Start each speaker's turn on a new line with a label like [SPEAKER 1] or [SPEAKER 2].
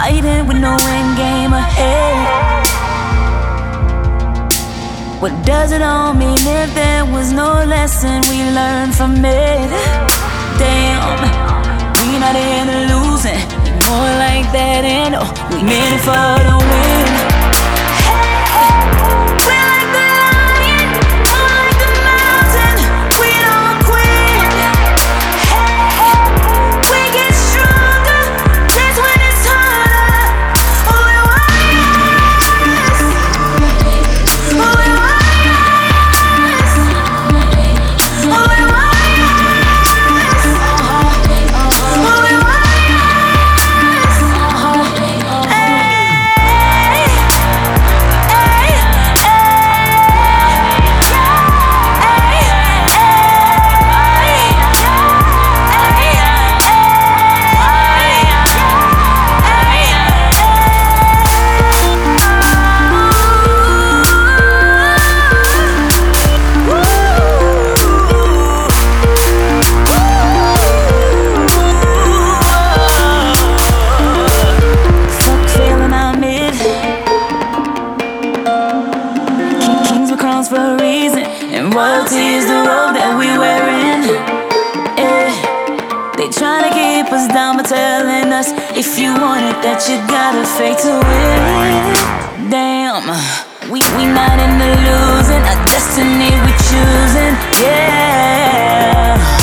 [SPEAKER 1] fighting with no end game ahead. What does it all mean if there was no lesson we learned from it? Damn, we not in the losing, more like that, and we meant it for the win. For a reason, and royalty is the road that we wearing. They tryna keep us down by telling us if you want it that you gotta fake to win. Damn, we not in the losing, our destiny we choosing. Yeah.